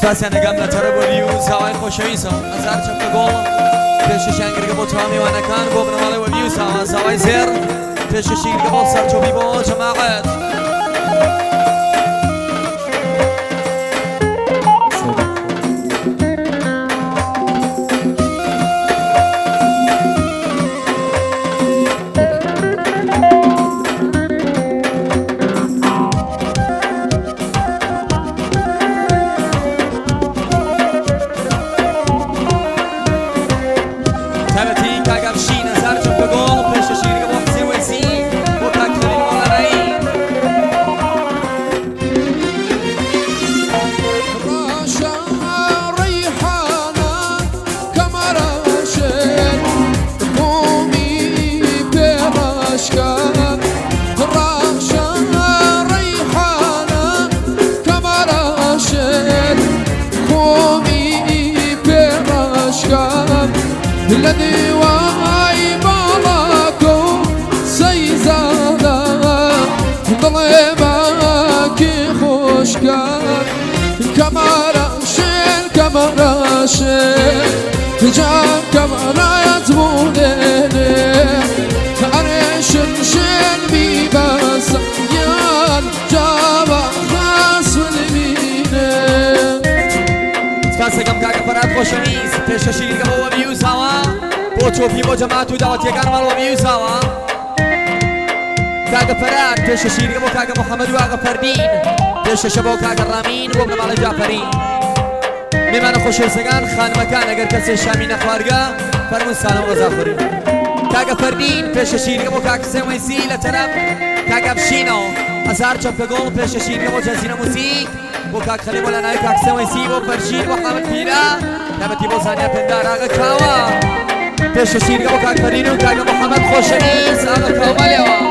سپاسیان نگم لطاره بولی و سوای خوشویسا از هر چپ گل پیش شنگرگه با تامی و نکان با بنماله و بیوسا سوای زیر پیش شیرگه با سرچوبی با جماعت الذي واي بالكو سيزادا ظلمك خوشك كمراشل جاب كمرات موديني عرش شلبي بس يان جاب خاص والمينه سپاس گم کاغ فرات خوشنیس پیش شیرگه با بیوساوا با چوبی با جماعت و دعوت یکان مال و بیوساوا کاغ فرات پیش شیرگه با کاغ محمد و آغا فردین پیش شبا کاغ رامین و بنمال جعفری میمان خوشیسگان خان مکان اگر کسی شامی نخوارگا فرمون سلام غذا خوری کاغ فردین پیش شیرگه با کاغ سویسی لطرف کاغ بشینو از هر چپ گل پیش شیرگه با جزین موسیق بوكاك خلي ولا نايك سوي سيبو فرشيد وحامد فينا نبتي بوزانيا بندار آغا كاوا پیش شیرگه بوكاك فرينو كاغا محمد خوشنيس آغا كاوا ليوا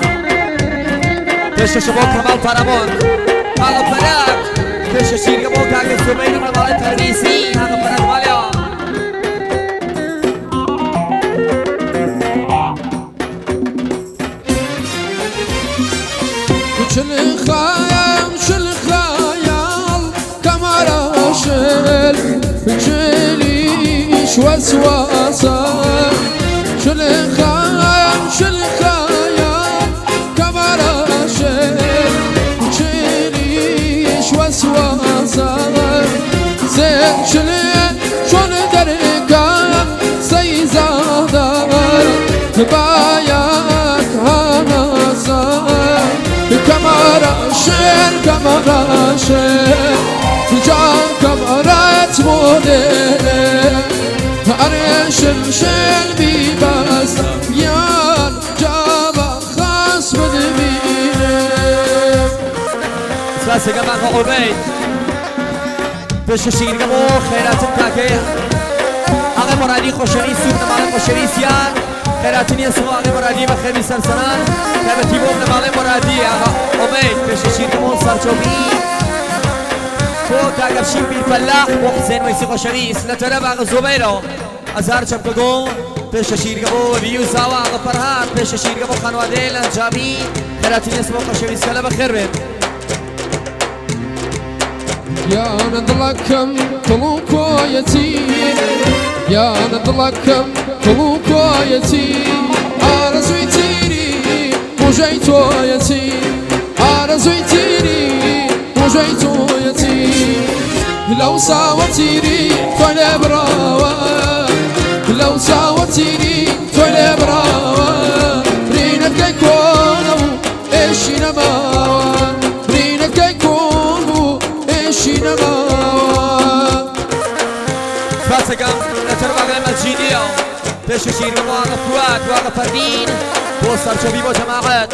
پیش شبو كمال فرامون آغا فراك پیش شیرگه بوكاك سبين مبالي تربيسي آغا فراك ماليوا جليش وسواسة شل خيام كمراشل جليش وسواسة زين شل دركام سيزادر بايات هنازا كمراشل جان كمرات موديني عرش شلبي بس يان جاب خاص مدميني سلاسة جماعة عبيد پیش شیرگه با خیرات تاکه آقای مرادی خوشنی سوب نمال خوشنیسیان خیراتونی اسمو آقای مرادی و خیلی سرسنان نبتی بوم نمال مرادی آقا عبید پیش شیرگه با سرچوبی فوق كاغا بشير بالفلاح وحسين ويسي خوشنيس لترى باغ زبيرو ازهر چپ گو پیش شیرگه با بیوساوا آقا فرهاد پیش شیرگه با خانواده لنجابی خیراتونی اسمو خوشنیس کلا بخیر بید يا ندلكم طلوق يتيم يا ندلكم طلوق يتيم أرزوي تيري وجيتو يتيم أرزوي تيري وجيتو يتيم لو ساوتيري طول براوة لو ساوتيري طول براوة رينك يكونو إيش نماوة رينك يكونو فاسقم نتربع المسجدية پیش شیرگه با آقا فواد و آقا فردین با سرچوبی با جماعت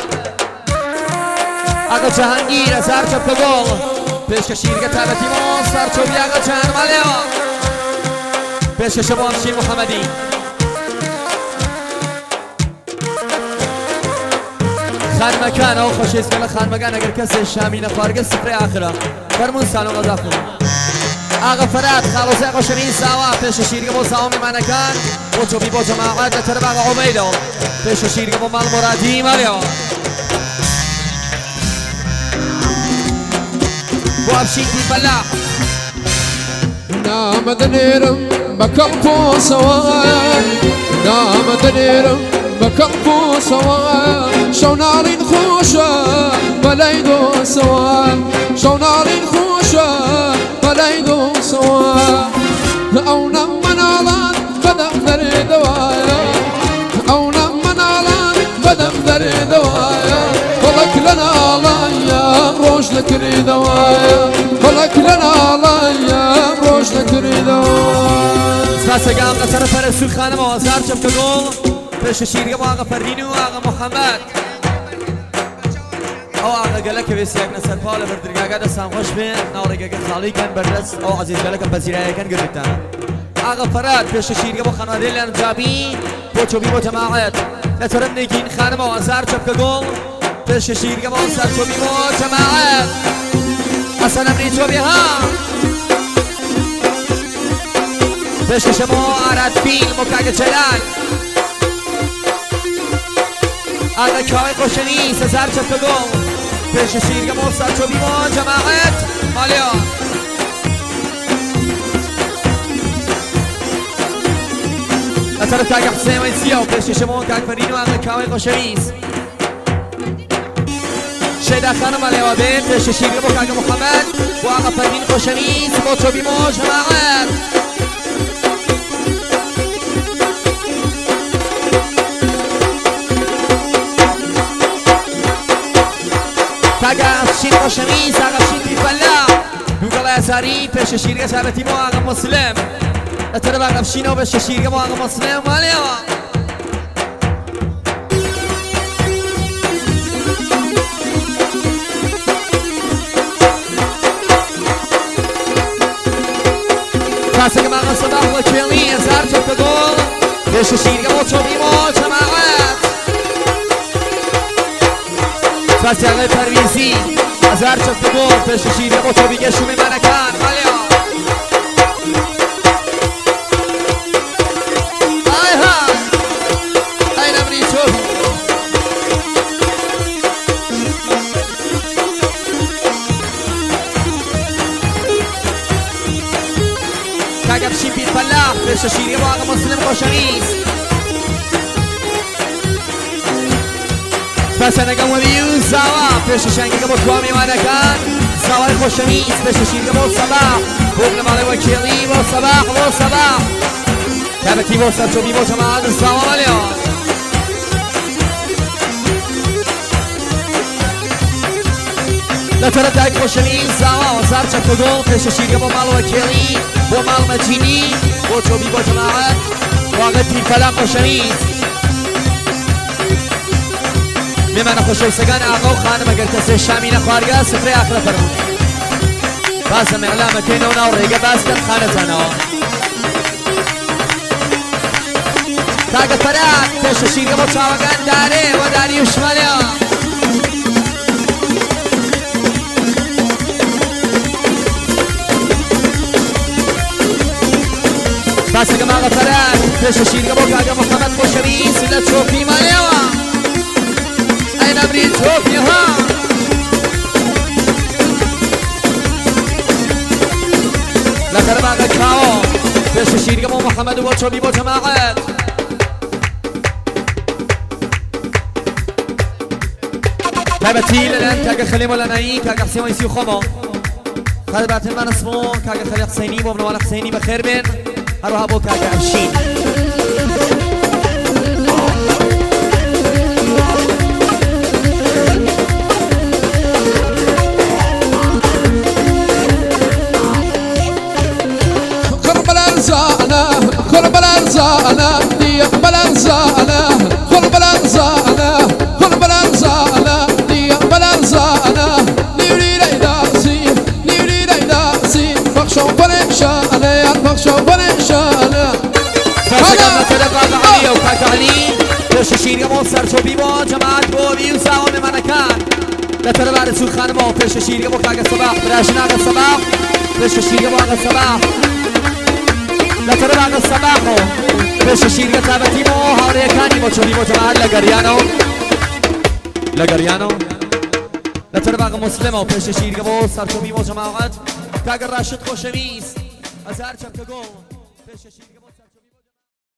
آقا جهانگیر از هر چپ گل پیش شیرگه تابتی با سرچوبی آقا جهان مالیا پیش شباب شیر محمدی خان مکان او خوش اسکال خان مکان اگر کسی شامی نخوارگه سفره آخره فرمون سالون غذا خون آقا فراد خالص آقا شمین ساوا پیش شیرگه با ساوا میمانکان و چوبی با جماعت لتر باقا عبیدو پیش شیرگه با مال مرادی مالیو با ابشید بی فلاح نام دنيرم بكلكو سوايا نام دنيرم بكلكو سوايا شونالين خوشا بلايدو سوايا شونالين خوشا بلايدو سوايا أو نمن علان بدم در دوايا أو نمن علان بدم در دوايا ولك لنا عليا روش لكري دوايا ولك لنا عليا روش لكري دوايا سپاس گام لطرف رسول خانم آزار چفت گل پیش شیرگم آقا فرین و آقا محمد او آقا گلک ویسی اگن سرپال بردرگاگا دستان خوش بین نورگاگا خالی کن بردست او عزیز گلک بزیرای کن گردتان آقا فراد پیش شیرگم خانواده لان جابی بوچو بی بو جماعت لطرف نگین خانم آزار چفت گل پیش شیرگم آزار چو بی بو جماعت اصلا امری چو بی ها پیش شما عرد فیل مکاگ چلال آقا کای خوشنی سزار چفت گل پیش شیرگم آزار چو بی بو جماعت مالیا لطرف کاگ حسین ویسیا و پیش شما کاگ فرین و آقا کای خوشنی شیدا خانم مالیا بین پیش شیرگم کاگ محمد و آقا فرین خوشنی با چو بی بو جماعت فقط شين وشميس فقط شين بيفلا دوغلا يساري پیش شیرگه ثابتی با آقا مسلم اتره فقط شين و پیش شیرگه با آقا مسلم مالیا پس اگه آقا صدا و کلی ازار چفت گل پیش شیرگه با چوبی با جماعت پس آقای پرویزی ازار چفت گل پیش شیرگه با چوبی گشومی منکان مالیا آی ها ای نمری چوبی کاگب شیم بیر فلاح پیش شیرگه با آقا مسلم خوشنیز پس نگم و بیو زوا پیش شنگه با کوامی مانکان زوای خوشنیز پیش شیرگه با صباح بغل مالی و کلی با صباح تبتی با سر چوبی با جماعت زوا مالیا لطرف داک خوشنیز زوا و زار چفت گل پیش شیرگه با مال و کلی با مال مجینی با چوبی با جماعت واقع تیم فلا خوشنیز میمن خوشایستگان آقا و خانم اگر کسی شامی نخوارگاه سفره آخر فرمون بازم اعلام کنونا و ریگه باز کن خانه تانا تاگه فراد پیش شیرگه با چاوگان داره و داری و شمالیا بس اگه آقا فراد پیش شیرگه با کاگه محمد خوشویس ایلا چوبی مالیا این امری توپی ها لطر باقی کاو پیش شیرگم و محمد و چوبی با جماعت تایبتی لنن کاگه خلیم و لنایی کاگه حسین و ایسی و خوما خاله باتن من اسمو کاگه خلی حسینی و ابنوال حسینی بخیر بین هروها بو کاگه افشین قرب الأرزانا ليقبل أرزانا قرب الأرزانا قرب الأرزانا ليقبل أرزانا نيري ريداسي فخشوا بنشانا يا فخشوا بنشانا فشكرنا تلقى علي وكاك علي پیش شیرگم و سر چوبی با جماعت بوبی و ساون منکان لطر بار رسول خانم و پیش شیرگم و کاک صباح براشن آقا صباح پیش شیرگم و آقا صباح لطر باقی صباح و پیش شیرگم تابتی با هاره کانی با چوبی با جماعت لگریانو لطر باقی مسلم و پیش شیرگم و سر چوبی با جماعت کاک راشد خوشویست هزار چەپکە گۆڵ پێشەشی